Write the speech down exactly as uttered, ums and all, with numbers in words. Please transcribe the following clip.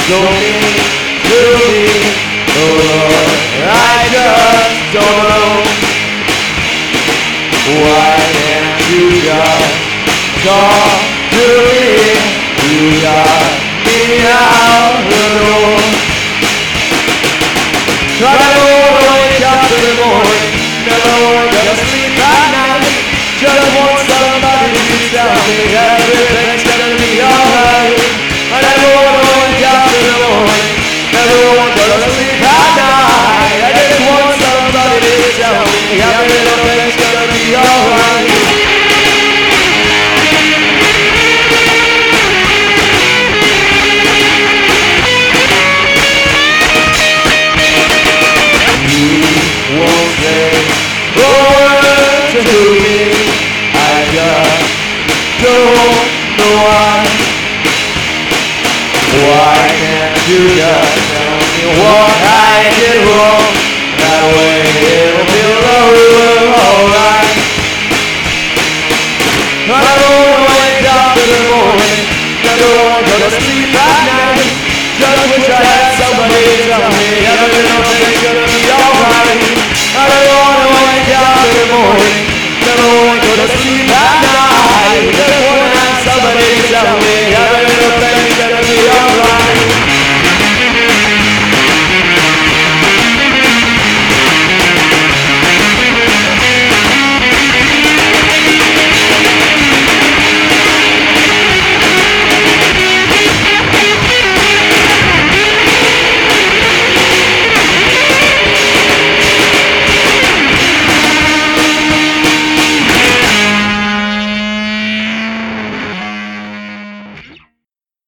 so mean to me. Oh Lord, I just don't know. Why can't you just talk to me? You got me out the door. Try to wake up in the morning, never want to sleep at night. Just want somebody to tell me everything's gonna be alright. I never want to wake up in the morning, never want to sleep at night. I just want somebody to tell me everything's gonna be alright. Won't say a word to me. I just don't know why. Why can't you just tell me what I did wrong? That way it'll feel alright. I don't wanna wake up in the morning, never want to go to sleep at night. Just wish I had somebody to tell me everything's gonna be alright. I don't wanna wake up in the morning, never want to go to sleep at night.